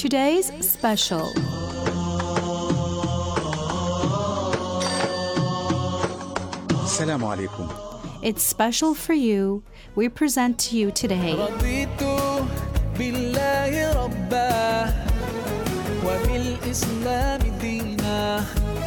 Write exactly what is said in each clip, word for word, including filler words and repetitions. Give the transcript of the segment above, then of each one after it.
today's special. Assalamu alaikum. It's special for you. We present to you today رضيت بالله ربا وبالإسلام دينا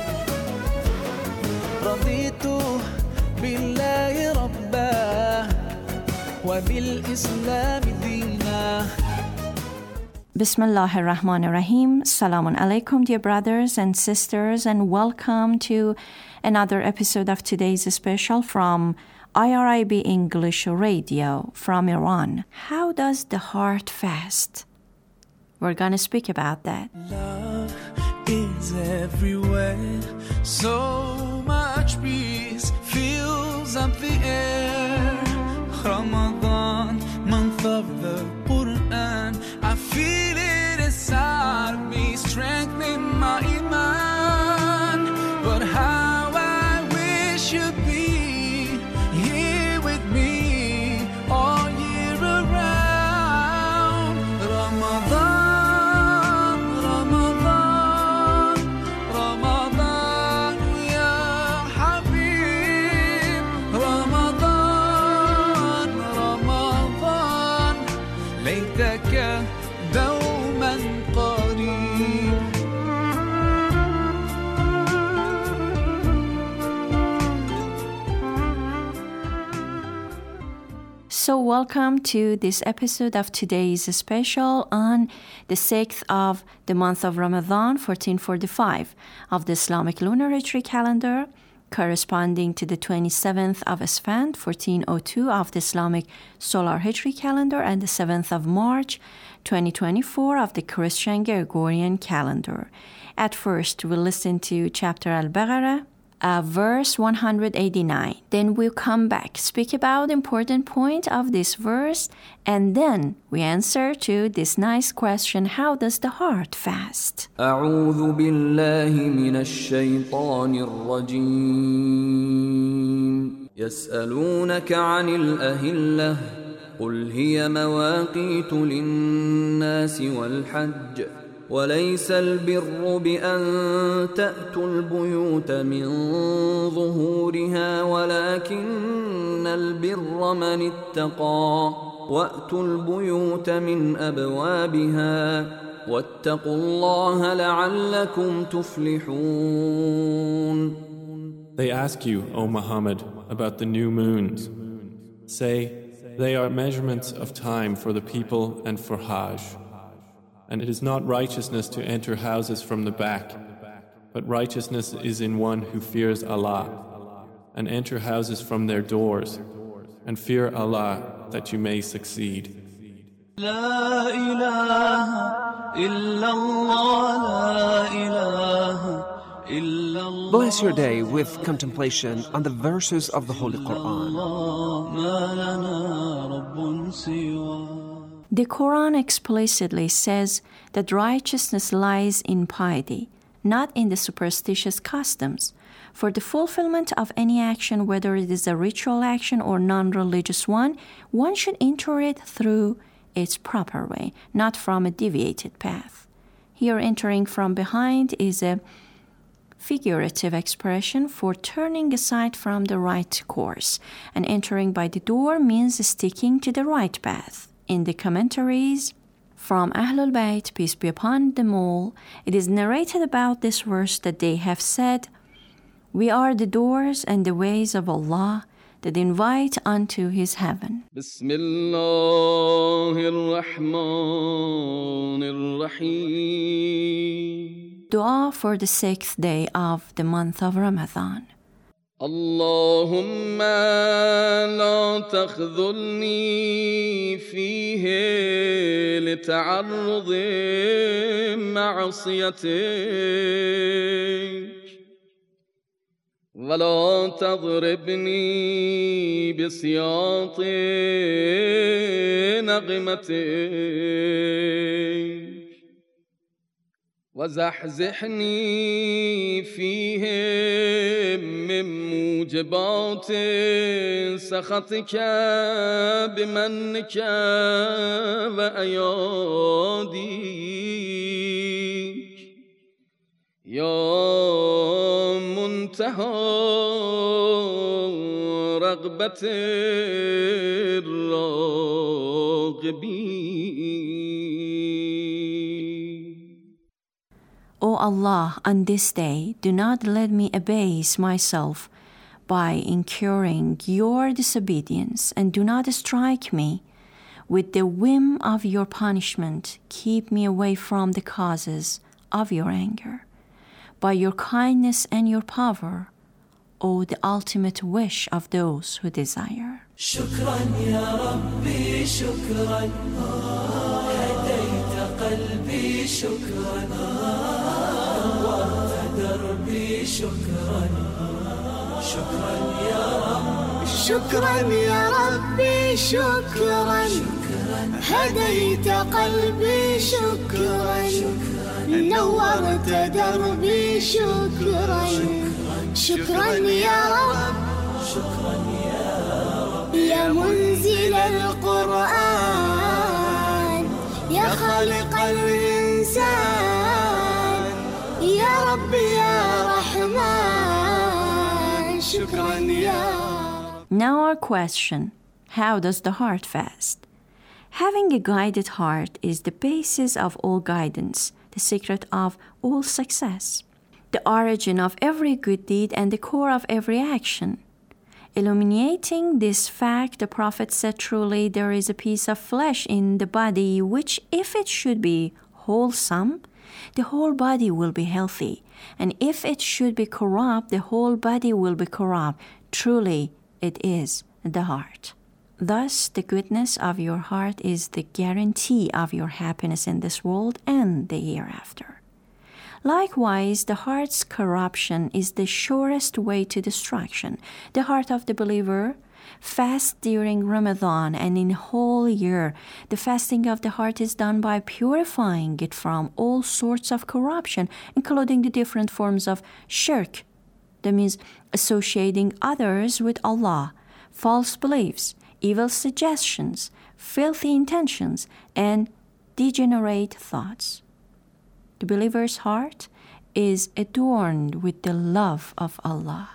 رضيت بالله ربا وبالإسلام دينا. Bismillah ar-Rahman ar-Rahim. Salamun alaikum, dear brothers and sisters, and welcome to another episode of today's special from I R I B English Radio from Iran. How does the heart fast? We're going to speak about that. Love is everywhere. So much peace fills up the air. Ramadan, month of the Quran. I feel it inside me, strengthening my iman. But how I wish you'd be here with me all year around. Ramadan, Ramadan, Ramadan, ya Habib. Ramadan, Ramadan, ليتك دوما قريب. So welcome to this episode of today's special on the sixth of the month of Ramadan, fourteen forty-five of the Islamic lunar Hijri calendar, corresponding to the twenty-seventh of Esfand, fourteen oh two of the Islamic solar Hijri calendar, and the seventh of March, twenty twenty-four of the Christian Gregorian calendar. At first, we'll listen to chapter Al-Baqarah, Uh, verse one hundred eighty-nine. Then we'll come back, speak about the important point of this verse, and then we answer to this nice question, how does the heart fast? أعوذ بالله من الشيطان الرجيم. يسألونك عن الأهلة قل هي مواقيت للناس والحج وليس البر بأن تأتوا البيوت من ظهورها ولكن البر من اتقى وأتوا البيوت من أبوابها واتقوا الله لعلكم تفلحون. They ask you, O Muhammad, about the new moons. Say, they are measurements of time for the people and for Hajj. And it is not righteousness to enter houses from the back, but righteousness is in one who fears Allah, and enter houses from their doors, and fear Allah that you may succeed. لا إله إلا الله لا إله إلا الله. Bless your day with contemplation on the verses of the Holy Quran. ما لنا رب سواه. The Quran explicitly says that righteousness lies in piety, not in the superstitious customs. For the fulfillment of any action, whether it is a ritual action or non-religious one, one should enter it through its proper way, not from a deviated path. Here, entering from behind is a figurative expression for turning aside from the right course, and entering by the door means sticking to the right path. In the commentaries from Ahlul Bayt, peace be upon them all, it is narrated about this verse that they have said, "We are the doors and the ways of Allah that invite unto His heaven." بسم الله الرحمن الرحيم. Dua for the sixth day of the month of Ramadan. اللهم لا تخذلني فيه لتعرض معصيتك ولا تضربني بسياط نغمتك وزحزحني فيهم من موجبات سخطك بمنك وأياديك يا منتهى رغبة الراغبين. O Allah, on this day, do not let me abase myself by incurring your disobedience, and do not strike me with the whim of your punishment. Keep me away from the causes of your anger. By your kindness and your power, O the ultimate wish of those who desire. شكرا يا ربي شكرا هديت قلبي شكرا نورت دربي شكرا شكرا يا رب شكرا يا ربي شكرا هديت قلبي شكرا نورت دربي شكرا شكرا يا رب شكرا يا رب يا منزل القرآن يا خالق الإنسان يا رب يا رحمن شكرا يا رب. Now our question, how does the heart fast? Having a guided heart is the basis of all guidance, the secret of all success, the origin of every good deed and the core of every action. Illuminating this fact, the Prophet said, truly there is a piece of flesh in the body which, if it should be wholesome, the whole body will be healthy, and if it should be corrupt, the whole body will be corrupt. Truly, it is the heart. Thus, the goodness of your heart is the guarantee of your happiness in this world and the hereafter. Likewise, the heart's corruption is the surest way to destruction. The heart of the believer fasts during Ramadan and in whole year. The fasting of the heart is done by purifying it from all sorts of corruption, including the different forms of shirk, that means associating others with Allah, false beliefs, evil suggestions, filthy intentions, and degenerate thoughts. The believer's heart is adorned with the love of Allah.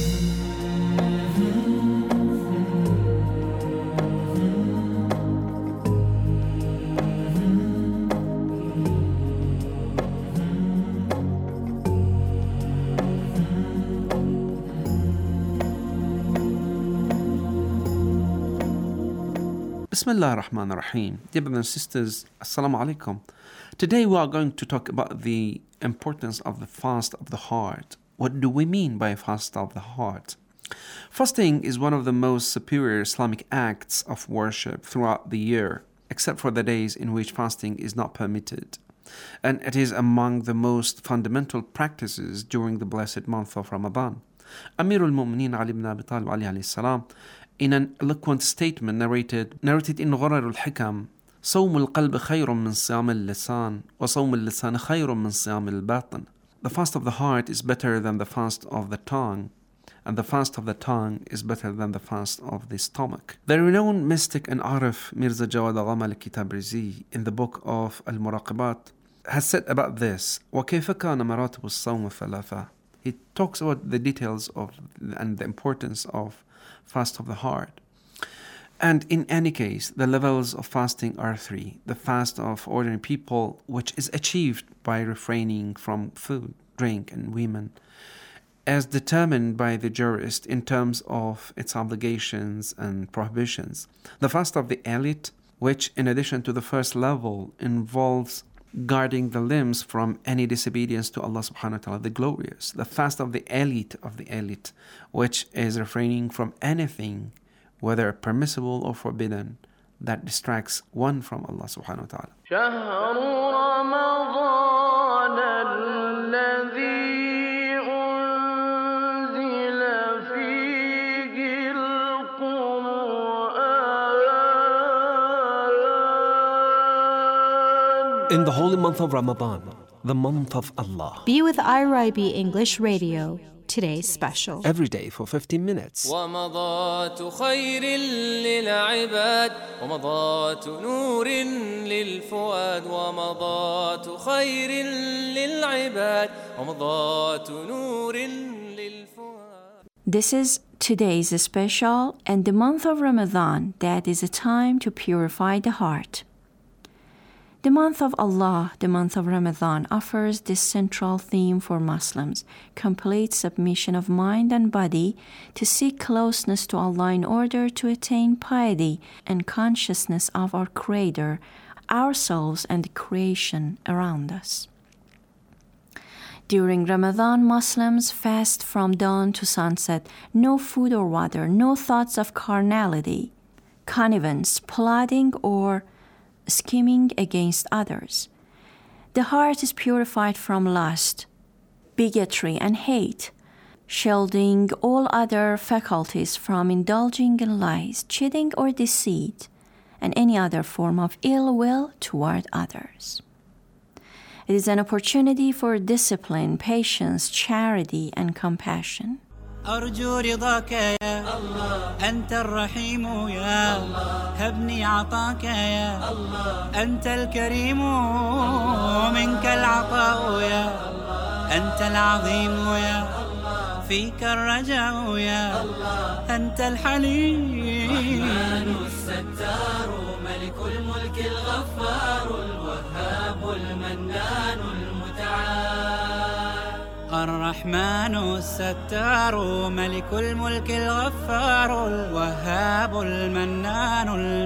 Bismillah ar-Rahman ar-Rahim. Dear brothers and sisters, Assalamu alaikum. Today we are going to talk about the importance of the fast of the heart. What do we mean by fast of the heart? Fasting is one of the most superior Islamic acts of worship throughout the year, except for the days in which fasting is not permitted. And it is among the most fundamental practices during the blessed month of Ramadan. Amir al-Mu'mineen Ali ibn Abi Talib alayhi salam, in an eloquent statement narrated narrated in Ghurar al-Hikam, صوم القلب خير من صيام اللسان وصوم اللسان خير من صيام الباطن. The fast of the heart is better than the fast of the tongue, and the fast of the tongue is better than the fast of the stomach. The renowned mystic and Arif Mirza Jawad Agha al-Tabrizi, in the book of Al-Muraqibat, has said about this, وَكَيْفَ كَانَ مَرَاتِبُ الصَّوْمِ ثَلَاثَةً. He talks about the details of and the importance of fast of the heart. And in any case, the levels of fasting are three. The fast of ordinary people, which is achieved by refraining from food, drink, and women, as determined by the jurist in terms of its obligations and prohibitions. The fast of the elite, which in addition to the first level involves guarding the limbs from any disobedience to Allah subhanahu wa ta'ala, the glorious. The fast of the elite of the elite, which is refraining from anything, whether permissible or forbidden, that distracts one from Allah subhanahu wa ta'ala. شهر رمضان الذي أنزل فيه القرآن. In the holy month of Ramadan, the month of Allah, Be with I R I B English Radio. today's special. Every day for fifteen minutes. ومضات خير للعباد ومضات نور للفؤاد ومضات خير للعباد ومضات نور للفؤاد. This is today's special and the month of Ramadan, that is a time to purify the heart. The month of Allah, the month of Ramadan, offers this central theme for Muslims, complete submission of mind and body to seek closeness to Allah in order to attain piety and consciousness of our Creator, ourselves and the creation around us. During Ramadan, Muslims fast from dawn to sunset, no food or water, no thoughts of carnality, connivance, plotting, or scheming against others. The heart is purified from lust, bigotry, and hate, shielding all other faculties from indulging in lies, cheating, or deceit, and any other form of ill will toward others. It is an opportunity for discipline, patience, charity, and compassion. أرجو رضاك يا الله أنت الرحيم يا الله هبني عطاك يا الله أنت الكريم منك العطاء يا الله أنت العظيم يا الله فيك الرجاء يا الله أنت الحليم الرحمن الستار ملك الملك الغفار الوهاب المنان المتعال الرحمن الستار ملك الملك الغفار الوهاب المنان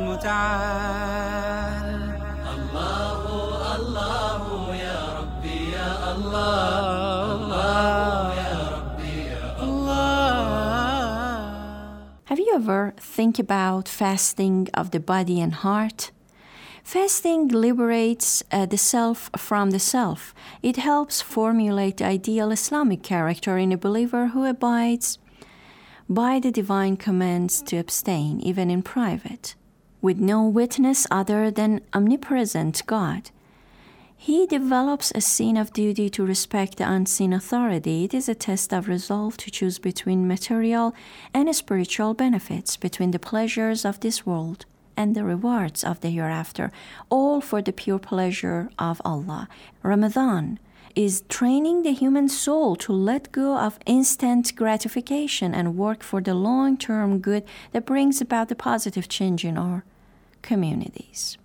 المتعال الله الله يا ربي يا الله الله يا ربي يا الله. Have you ever think about fasting of the body and heart? Fasting liberates uh, the self from the self. It helps formulate the ideal Islamic character in a believer who abides by the divine commands to abstain, even in private, with no witness other than omnipresent God. He develops a sense of duty to respect the unseen authority. It is a test of resolve to choose between material and spiritual benefits, between the pleasures of this world and the rewards of the hereafter, all for the pure pleasure of Allah. Ramadan is training the human soul to let go of instant gratification and work for the long-term good that brings about the positive change in our communities.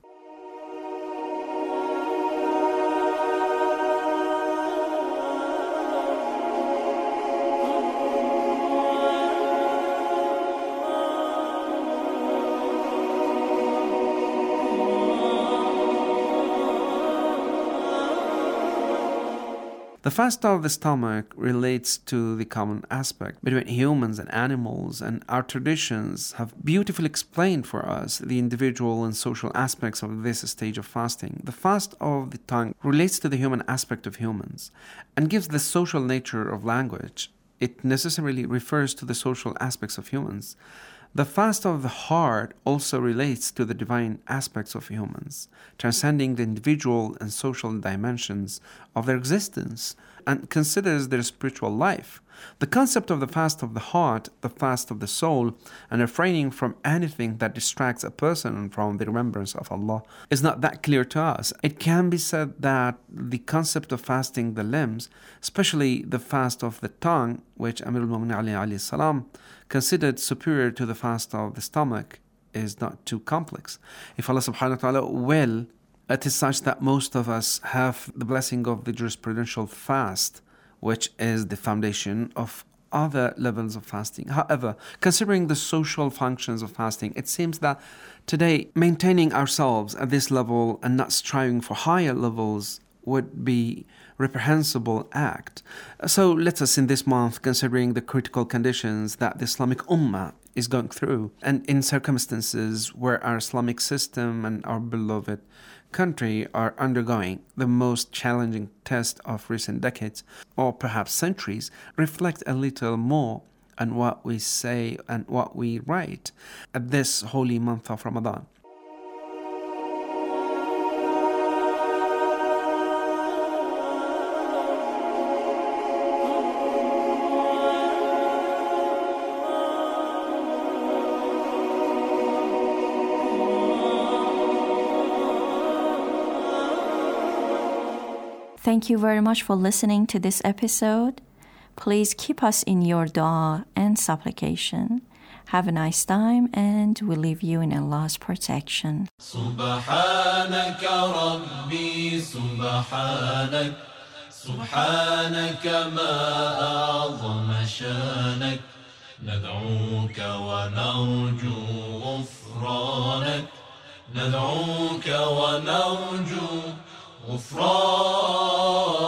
The fast of the stomach relates to the common aspect between humans and animals, and our traditions have beautifully explained for us the individual and social aspects of this stage of fasting. The fast of the tongue relates to the human aspect of humans and gives the social nature of language. It necessarily refers to the social aspects of humans. The fast of the heart also relates to the divine aspects of humans, transcending the individual and social dimensions of their existence, and considers their spiritual life. The concept of the fast of the heart, the fast of the soul, and refraining from anything that distracts a person from the remembrance of Allah is not that clear to us. It can be said that the concept of fasting the limbs, especially the fast of the tongue, which Amir al-Mu'minin Ali alayhi salam considered superior to the fast of the stomach, is not too complex. If Allah subhanahu wa ta'ala will, it is such that most of us have the blessing of the jurisprudential fast, which is the foundation of other levels of fasting. However, considering the social functions of fasting, it seems that today maintaining ourselves at this level and not striving for higher levels would be reprehensible act. So let us in this month, considering the critical conditions that the Islamic Ummah is going through, and in circumstances where our Islamic system and our beloved country are undergoing the most challenging test of recent decades, or perhaps centuries, reflect a little more on what we say and what we write at this holy month of Ramadan. Thank you very much for listening to this episode. Please keep us in your dua and supplication. Have a nice time, and we leave you in Allah's protection. سبحانك ربي سبحانك سبحانك ما أعظم شانك ندعوك ونرجو غفرانك ندعوك ونرجو غفرانك